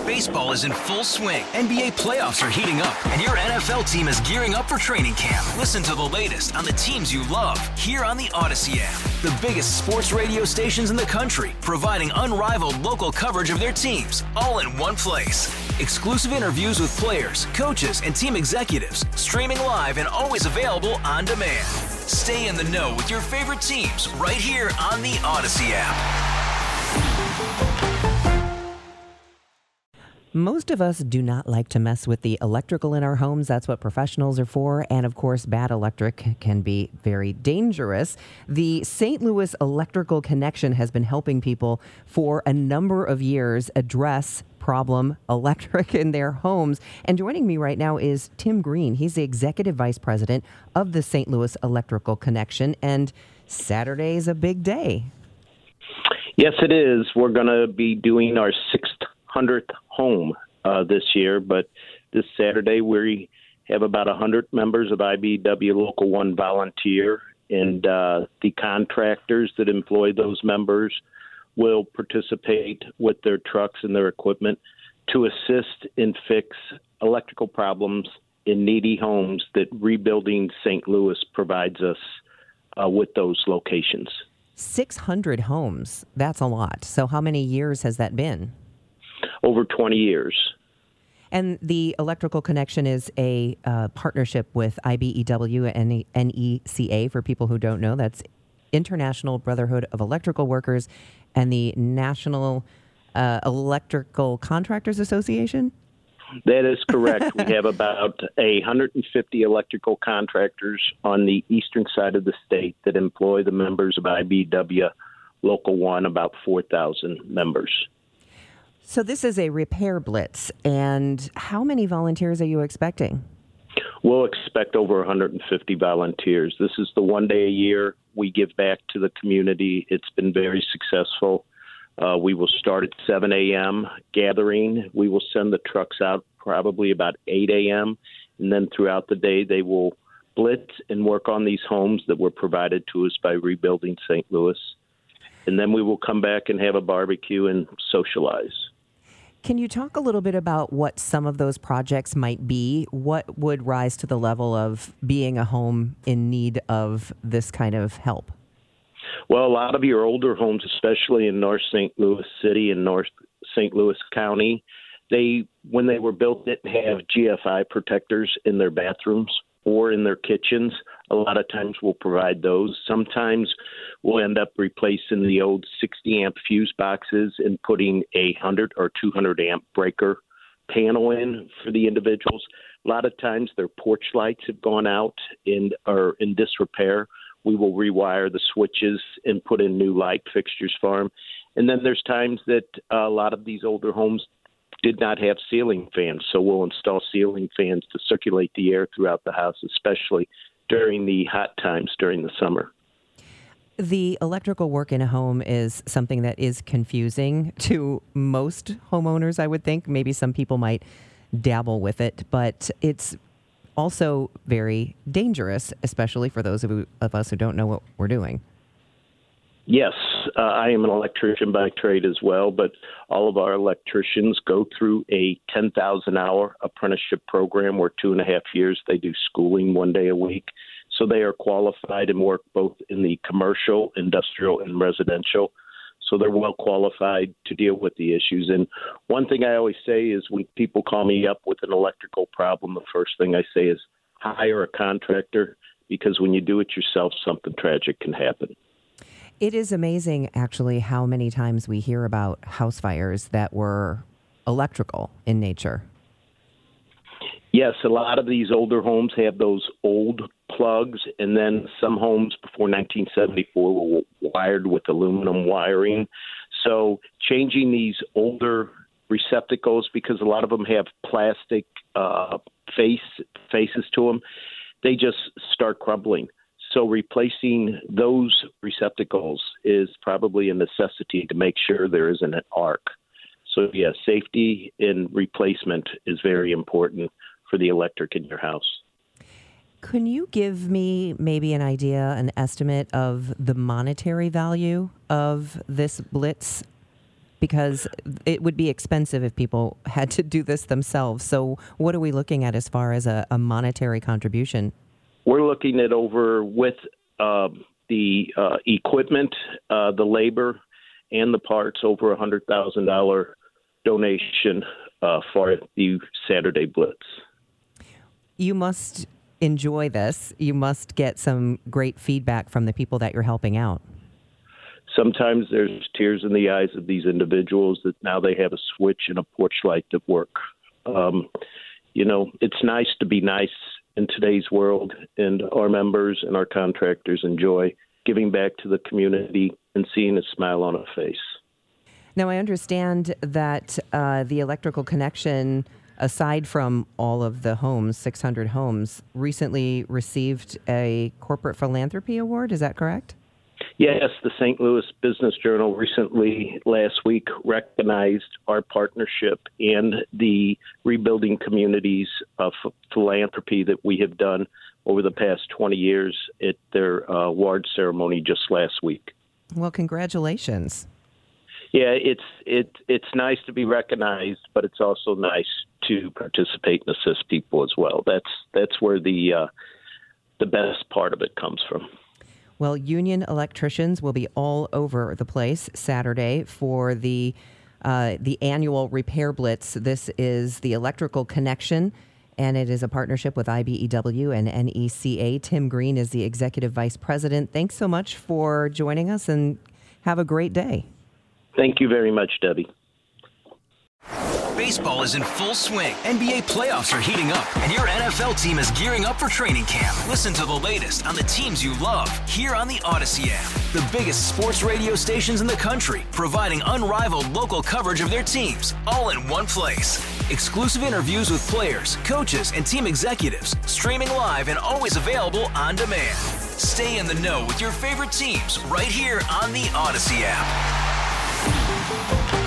Baseball is in full swing. NBA playoffs are heating up, and your NFL team is gearing up for training camp. Listen to the latest on the teams you love here on the Odyssey app. The biggest sports radio stations in the country, providing unrivaled local coverage of their teams, all in one place. Exclusive interviews with players, coaches, and team executives, streaming live and always available on demand. Stay in the know with your favorite teams right here on the Odyssey app. Most of us do not like to mess with the electrical in our homes. That's what professionals are for. And of course, bad electric can be very dangerous. The St. Louis Electrical Connection has been helping people for a number of years address problem electric in their homes. And joining me right now is Tim Green. He's the executive vice president of the St. Louis Electrical Connection. And Saturday is a big day. Yes, it is. We're going to be doing our 600th home this year, but this Saturday we have about 100 members of IBEW Local 1 volunteer, and the contractors that employ those members will participate with their trucks and their equipment to assist and fix electrical problems in needy homes that Rebuilding St. Louis provides us with those locations. 600 homes. That's a lot. So how many years has that been? Over 20 years. And the Electrical Connection is a partnership with IBEW and NECA, for people who don't know. That's International Brotherhood of Electrical Workers and the National Electrical Contractors Association? That is correct. We have about 150 electrical contractors on the eastern side of the state that employ the members of IBEW Local 1, about 4,000 members. So this is a repair blitz, and how many volunteers are you expecting? We'll expect over 150 volunteers. This is the one day a year we give back to the community. It's been very successful. We will start at 7 a.m. gathering. We will send the trucks out probably about 8 a.m., and then throughout the day they will blitz and work on these homes that were provided to us by Rebuilding St. Louis. And then we will come back and have a barbecue and socialize. Can you talk a little bit about what some of those projects might be? What would rise to the level of being a home in need of this kind of help? Well, a lot of your older homes, especially in North St. Louis City and North St. Louis County, when they were built, didn't have GFI protectors in their bathrooms or in their kitchens. A lot of times we'll provide those. Sometimes we'll end up replacing the old 60-amp fuse boxes and putting a 100 or 200-amp breaker panel in for the individuals. A lot of times their porch lights have gone out and are in disrepair. We will rewire the switches and put in new light fixtures for them. And then there's times that a lot of these older homes did not have ceiling fans, so we'll install ceiling fans to circulate the air throughout the house, especially during the hot times during the summer. The electrical work in a home is something that is confusing to most homeowners, I would think. Maybe some people might dabble with it, but it's also very dangerous, especially for those of us who don't know what we're doing. Yes, I am an electrician by trade as well, but all of our electricians go through a 10,000-hour apprenticeship program where 2.5 years they do schooling 1 day a week. So they are qualified and work both in the commercial, industrial, and residential. So they're well qualified to deal with the issues. And one thing I always say is when people call me up with an electrical problem, the first thing I say is hire a contractor, because when you do it yourself, something tragic can happen. It is amazing, actually, how many times we hear about house fires that were electrical in nature. Yes, a lot of these older homes have those old plugs, and then some homes before 1974 were wired with aluminum wiring. So changing these older receptacles, because a lot of them have plastic faces to them, they just start crumbling. So replacing those receptacles is probably a necessity to make sure there isn't an arc. So, yeah, safety and replacement is very important for the electric in your house. Can you give me maybe an idea, an estimate of the monetary value of this blitz? because it would be expensive if people had to do this themselves. So what are we looking at as far as a monetary contribution? We're looking at over with the equipment, the labor, and the parts, over $100,000 donation for the Saturday Blitz. You must enjoy this. You must get some great feedback from the people that you're helping out. Sometimes there's tears in the eyes of these individuals that now they have a switch and a porch light that work. It's nice to be nice in today's world, and our members and our contractors enjoy giving back to the community and seeing a smile on a face. Now, I understand that the Electrical Connection, aside from all of the homes, 600 homes, recently received a corporate philanthropy award. Is that correct? Yes, the St. Louis Business Journal recently, last week, recognized our partnership and the rebuilding communities of philanthropy that we have done over the past 20 years at their award ceremony just last week. Well, congratulations. Yeah, it's nice to be recognized, but it's also nice to participate and assist people as well. That's where the best part of it comes from. Well, union electricians will be all over the place Saturday for the annual Repair Blitz. This is the Electrical Connection, and it is a partnership with IBEW and NECA. Tim Green is the Executive Vice President. Thanks so much for joining us, and have a great day. Thank you very much, Debbie. Baseball is in full swing. NBA playoffs are heating up, and your NFL team is gearing up for training camp. Listen to the latest on the teams you love here on the Odyssey app. The biggest sports radio stations in the country, providing unrivaled local coverage of their teams, all in one place. Exclusive interviews with players, coaches, and team executives, streaming live and always available on demand. Stay in the know with your favorite teams right here on the Odyssey app.